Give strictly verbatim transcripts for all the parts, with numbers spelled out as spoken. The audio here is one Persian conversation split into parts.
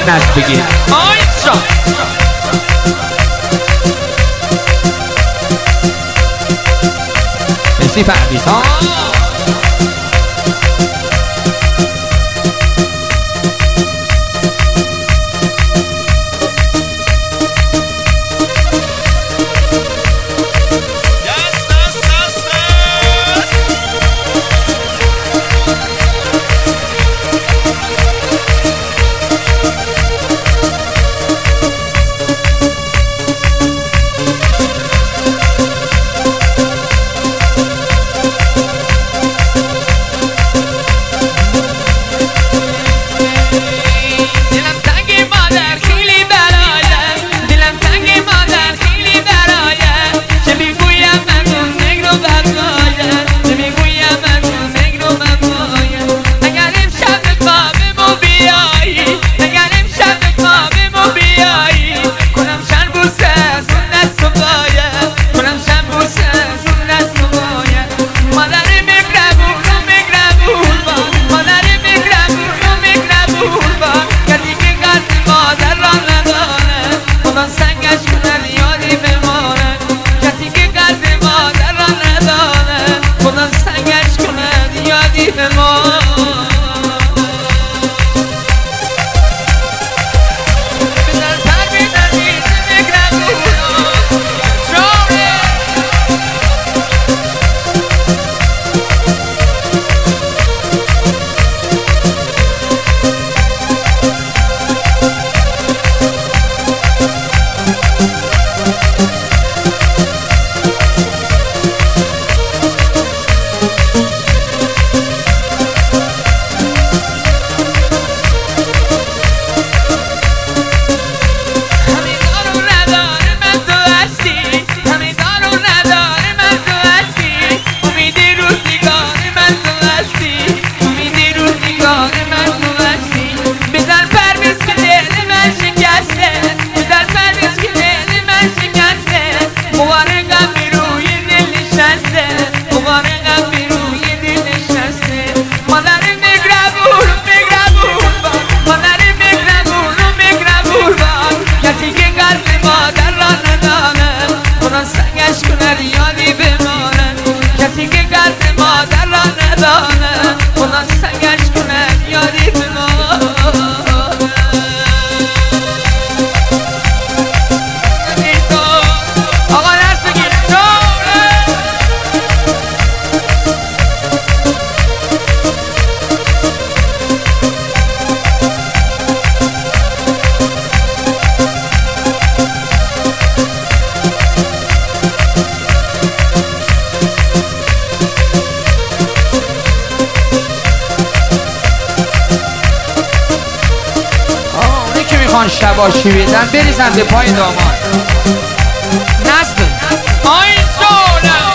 دست بگیر. آی جان مرسی پرویز ها. شباشی بیدن بریزن به پای داماد نست آی جانم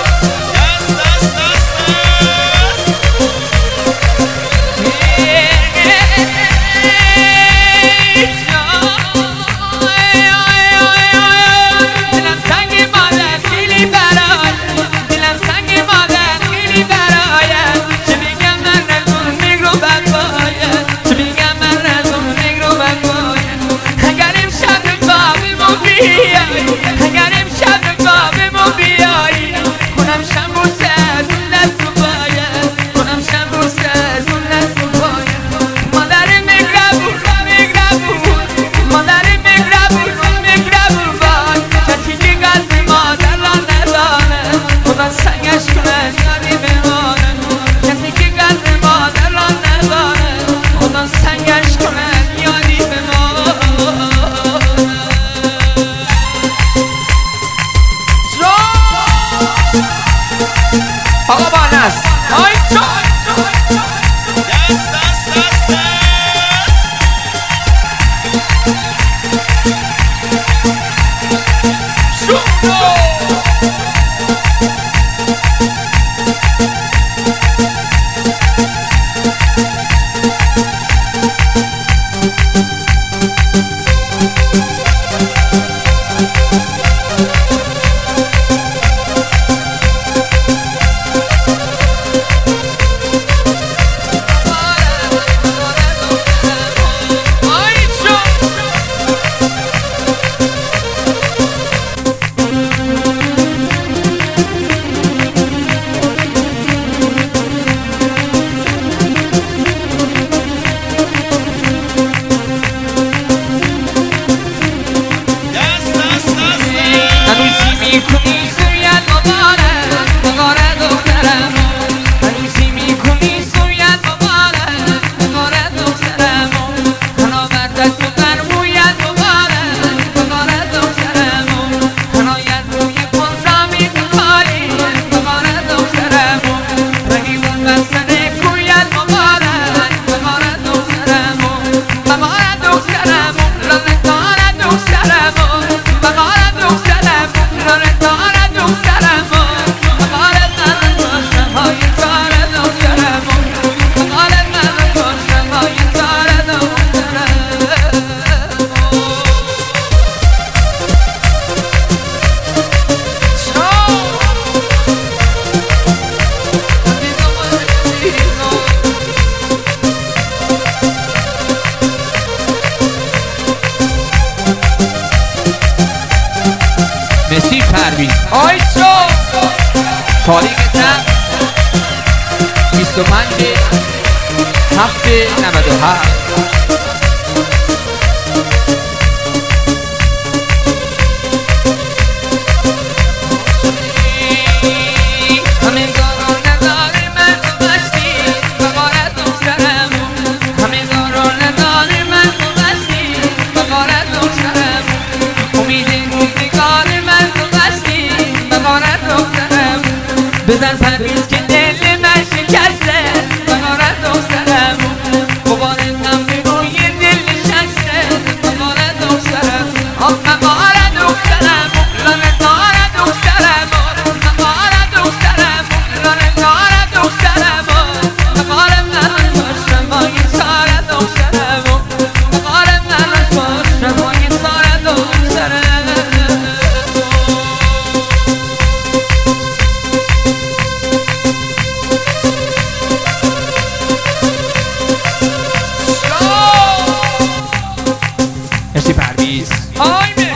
دلم سنگ مادر خیلی برای دلم سنگ مادر خیلی برای چه بگم من رزون نگرو بد باید چه بگم من رزون نگرو بد باید اگر امشب بابمو بیایی اگر امشب بابمو بیایی کنم شمبوسه از اون دست رو باید کنم شمبوسه از اون دست رو باید مادر مگربون مگربون مادر مگربون مگربون باید کسی که قلب مادر را ندانه خدا سنگش کنه یادی بمانه کسی که قلب مادر را ندانه خدا سنگش کنه یادی بمانه آقا بانست آی جان دست دست دست شونو آی میکنی سویت مبارک بقاره دخترم عروسی میکنی سویت مبارک بقاره دخترم هنا بردت تو برمویت مبارک بقاره دخترم هنایت روی کنزامی بخاری بقاره دخترم رقیبون بستن کویت مبارک بقاره دخترم بقاره دخترم لالتاره دخترم بقاره دخترم لالتاره دخترم بقاره من کشتم های تاره دخترم بقاره من کشتم های تاره دخترم مسی پرویز آیچو تاریخ چند بیست و پنج هفت نود و هفت همین دارو نداری من تو بستی بقاره دخترم همین دارو نداری من تو بستی بقاره دخترم امید روزگار من تو بستی بقاره دخترم بزن پرویز که دل من شکسته بقاره دخترم مبارکم به روی دل نشسته بقاره دخترم آب بقاره دخترم لالتاره دخترم بقاره دخترم لالتاره دخترم بقاره من کشتم با این ساره دخترم بقاره من کشتم با این ساره دخترم مرسی پرویز آی مرسی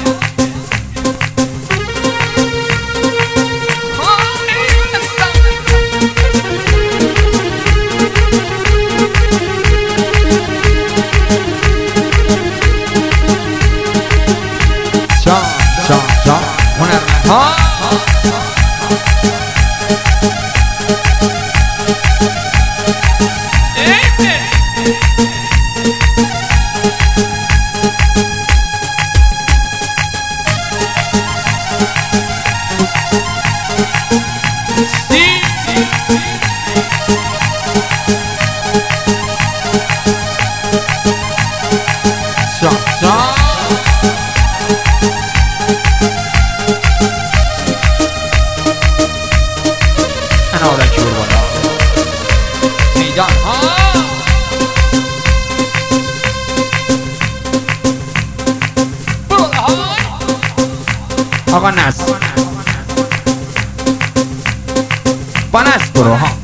جان جان جان هنرمند ها جان جان انا رجور بالا میدان ها آقا نس با نس برو ها